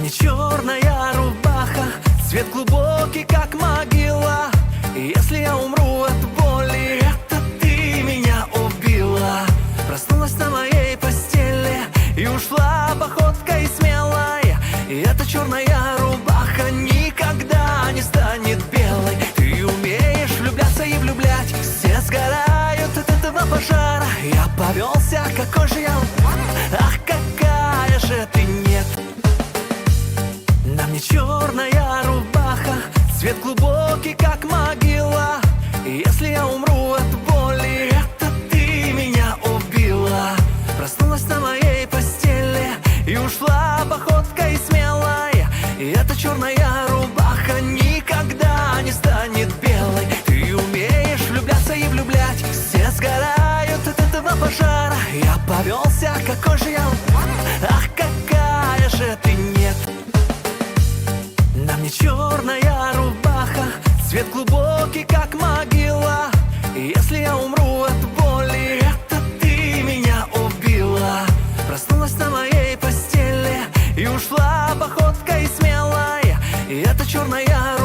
мне черная рубаха, цвет глубокий, как могила. И если я умру от боли, это ты меня убила. Проснулась на моей постели и ушла походкой смелой. И эта черная рубаха никогда не станет белой. Ты умеешь влюбляться и влюблять, все сгорают от этого пожара. Я повелся, какой же я, ах, какая же ты нет. На мне черная рубаха, цвет глубокий, как могила. И если я умру от боли, это ты меня убила. Проснулась на моей постели и ушла походкой смелой. И эта черная рубаха никогда не станет белой. Ты умеешь влюбляться и влюблять, все сгорают от этого пожара. Я повелся, какой же я, ах, какая же ты нет. На мне черная рубаха, цвет глубокий, как могила. И если я умру от боли, это ты меня убила. Проснулась на моей постели и ушла походкой смелой. И эта черная